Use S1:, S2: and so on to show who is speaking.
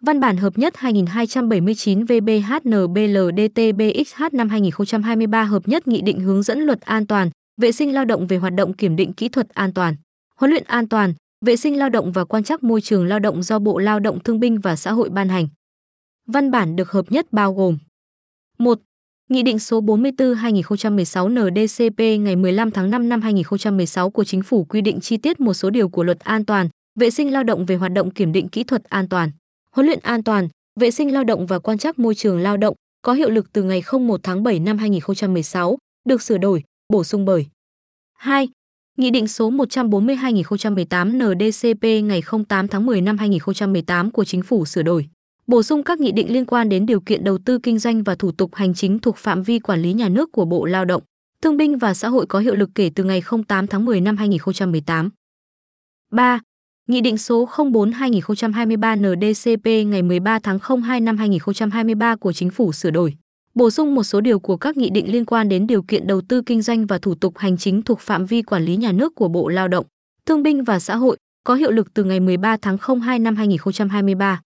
S1: Văn bản hợp nhất 2279 VB-HNBL-DT-BXH năm 2023 hợp nhất Nghị định hướng dẫn luật an toàn, vệ sinh lao động về hoạt động kiểm định kỹ thuật an toàn, huấn luyện an toàn, vệ sinh lao động và quan trắc môi trường lao động do Bộ Lao động Thương binh và Xã hội ban hành. Văn bản được hợp nhất bao gồm: 1. Nghị định số 44/2016 NDCP ngày 15 tháng 5 năm 2016 của Chính phủ quy định chi tiết một số điều của Luật An toàn, vệ sinh lao động về hoạt động kiểm định kỹ thuật an toàn, huấn luyện an toàn, vệ sinh lao động và quan trắc môi trường lao động, có hiệu lực từ ngày 01 tháng 7 năm 2016, được sửa đổi, bổ sung bởi: 2. Nghị định số 140/2018 NDCP ngày 08 tháng 10 năm 2018 của Chính phủ sửa đổi, bổ sung các nghị định liên quan đến điều kiện đầu tư kinh doanh và thủ tục hành chính thuộc phạm vi quản lý nhà nước của Bộ Lao động, Thương binh và Xã hội có hiệu lực kể từ ngày 08 tháng 10 năm 2018. 3. Nghị định số 04/2023 NDCP ngày 13 tháng 02 năm 2023 của Chính phủ sửa đổi, bổ sung một số điều của các nghị định liên quan đến điều kiện đầu tư kinh doanh và thủ tục hành chính thuộc phạm vi quản lý nhà nước của Bộ Lao động, Thương binh và Xã hội, có hiệu lực từ ngày 13 tháng 02 năm 2023.